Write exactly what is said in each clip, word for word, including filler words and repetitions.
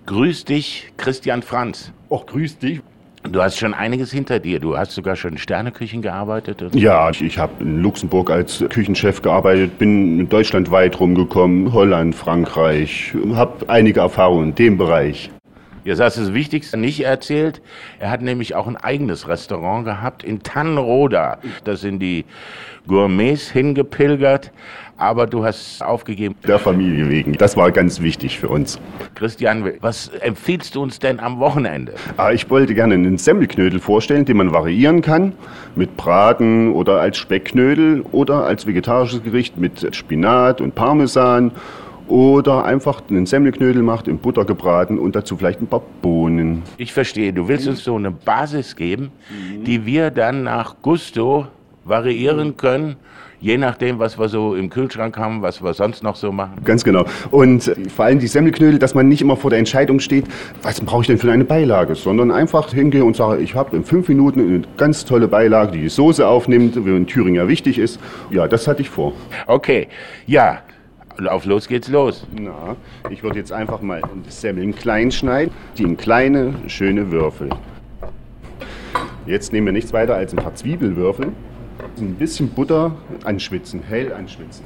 Grüß dich, Christian Franz. Och, grüß dich. Du hast schon einiges hinter dir. Du hast sogar schon in Sterneküchen gearbeitet. Oder? Ja, ich, ich habe in Luxemburg als Küchenchef gearbeitet, bin deutschlandweit rumgekommen, Holland, Frankreich, habe einige Erfahrungen in dem Bereich. Jetzt hast du das Wichtigste nicht erzählt. Er hat nämlich auch ein eigenes Restaurant gehabt in Tannenroda. Da sind die Gourmets hingepilgert, aber du hast aufgegeben. Der Familie wegen. Das war ganz wichtig für uns. Christian, was empfiehlst du uns denn am Wochenende? Ah, ich wollte gerne einen Semmelknödel vorstellen, den man variieren kann. Mit Braten oder als Speckknödel oder als vegetarisches Gericht mit Spinat und Parmesan. Oder einfach einen Semmelknödel macht, in Butter gebraten und dazu vielleicht ein paar Bohnen. Ich verstehe, du willst uns so eine Basis geben, mhm. die wir dann nach Gusto variieren können, je nachdem, was wir so im Kühlschrank haben, was wir sonst noch so machen. Ganz genau. Und vor allem die Semmelknödel, dass man nicht immer vor der Entscheidung steht, was brauche ich denn für eine Beilage, sondern einfach hingehe und sage, ich habe in fünf Minuten eine ganz tolle Beilage, die die Soße aufnimmt, wie in Thüringer wichtig ist. Ja, das hatte ich vor. Okay, ja. Auf los geht's los. Na, ich würde jetzt einfach mal die Semmeln klein schneiden, die in kleine, schöne Würfel. Jetzt nehmen wir nichts weiter als ein paar Zwiebelwürfel, ein bisschen Butter anschwitzen, hell anschwitzen.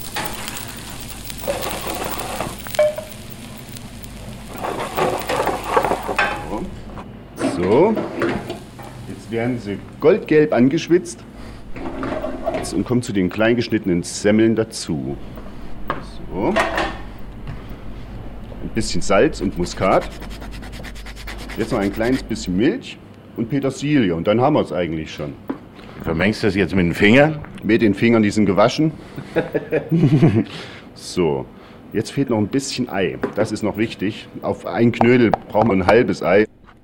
So. So, jetzt werden sie goldgelb angeschwitzt und kommen zu den klein geschnittenen Semmeln dazu. So. Ein bisschen Salz und Muskat. Jetzt noch ein kleines bisschen Milch und Petersilie und dann haben wir es eigentlich schon. Vermengst du das jetzt mit den Fingern? Mit den Fingern, die sind gewaschen. So, jetzt fehlt noch ein bisschen Ei. Das ist noch wichtig. Auf einen Knödel brauchen wir ein halbes Ei.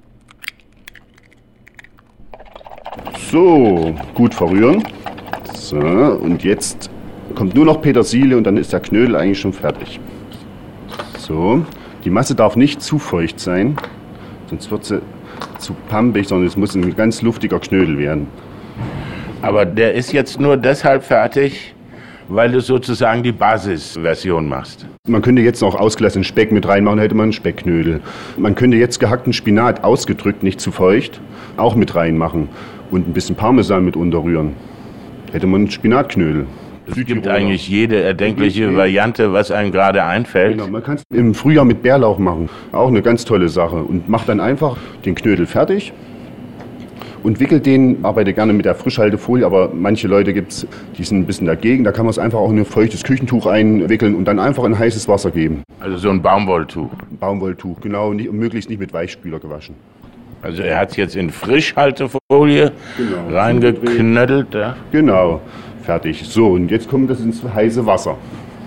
So, gut verrühren. So, und jetzt kommt nur noch Petersilie und dann ist der Knödel eigentlich schon fertig. So, die Masse darf nicht zu feucht sein, sonst wird sie zu pampig, sondern es muss ein ganz luftiger Knödel werden. Aber der ist jetzt nur deshalb fertig, weil du sozusagen die Basisversion machst. Man könnte jetzt noch ausgelassenen Speck mit reinmachen, hätte man einen Speckknödel. Man könnte jetzt gehackten Spinat, ausgedrückt, nicht zu feucht, auch mit reinmachen und ein bisschen Parmesan mit unterrühren. Hätte man einen Spinatknödel. Es gibt eigentlich jede erdenkliche Variante, was einem gerade einfällt. Genau, man kann es im Frühjahr mit Bärlauch machen. Auch eine ganz tolle Sache. Und macht dann einfach den Knödel fertig und wickelt den, arbeite gerne mit der Frischhaltefolie, aber manche Leute gibt es, die sind ein bisschen dagegen. Da kann man es einfach auch in ein feuchtes Küchentuch einwickeln und dann einfach in heißes Wasser geben. Also so ein Baumwolltuch? Ein Baumwolltuch, genau. Nicht, möglichst nicht mit Weichspüler gewaschen. Also er hat es jetzt in Frischhaltefolie genau. reingeknödelt. Ja? Genau. Fertig. So, und jetzt kommt das ins heiße Wasser.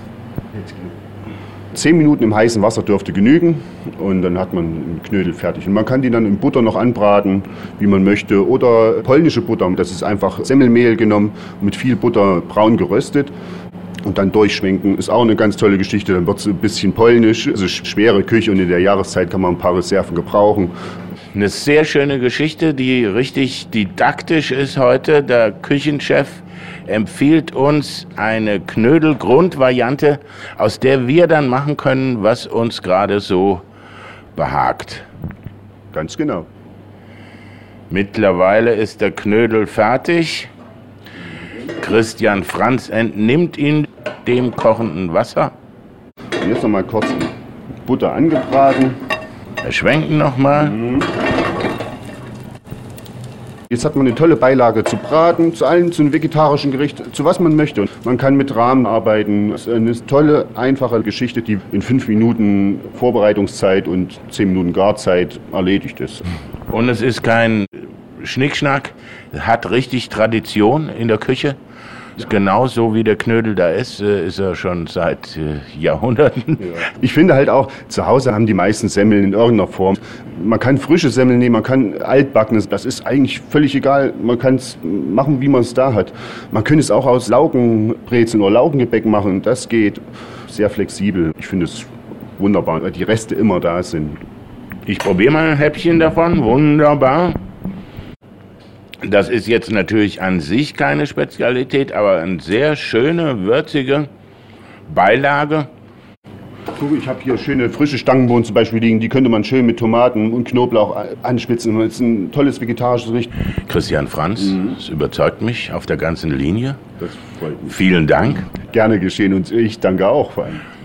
Zehn Minuten im heißen Wasser dürfte genügen und dann hat man einen Knödel fertig. Und man kann die dann in Butter noch anbraten, wie man möchte. Oder polnische Butter, das ist einfach Semmelmehl genommen, mit viel Butter braun geröstet. Und dann durchschwenken, ist auch eine ganz tolle Geschichte. Dann wird es ein bisschen polnisch, also schwere Küche und in der Jahreszeit kann man ein paar Reserven gebrauchen. Eine sehr schöne Geschichte, die richtig didaktisch ist heute. Der Küchenchef empfiehlt uns eine Knödel-Grundvariante, aus der wir dann machen können, was uns gerade so behagt. Ganz genau. Mittlerweile ist der Knödel fertig. Christian Franz entnimmt ihn dem kochenden Wasser. Und jetzt noch mal kurz Butter angebraten. Wir schwenken noch mal. Mhm. Jetzt hat man eine tolle Beilage zu Braten, zu allen, zu einem vegetarischen Gericht, zu was man möchte. Man kann mit Rahmen arbeiten. Das ist eine tolle, einfache Geschichte, die in fünf Minuten Vorbereitungszeit und zehn Minuten Garzeit erledigt ist. Und es ist kein Schnickschnack, hat richtig Tradition in der Küche. Ist genauso wie der Knödel da ist, ist er schon seit Jahrhunderten. Ja. Ich finde halt auch, zu Hause haben die meisten Semmeln in irgendeiner Form. Man kann frische Semmeln nehmen, man kann altbackenes, das ist eigentlich völlig egal. Man kann es machen, wie man es da hat. Man könnte es auch aus Laugenbrezeln oder Laugengebäck machen, das geht sehr flexibel. Ich finde es wunderbar, weil die Reste immer da sind. Ich probiere mal ein Häppchen davon, wunderbar. Das ist jetzt natürlich an sich keine Spezialität, aber eine sehr schöne, würzige Beilage. Ich habe hier schöne frische Stangenbohnen zum Beispiel liegen. Die könnte man schön mit Tomaten und Knoblauch anspitzen. Das ist ein tolles vegetarisches Gericht. Christian Franz, mhm. das überzeugt mich auf der ganzen Linie. Das freut mich. Vielen Dank. Gerne geschehen und ich danke auch vor allem.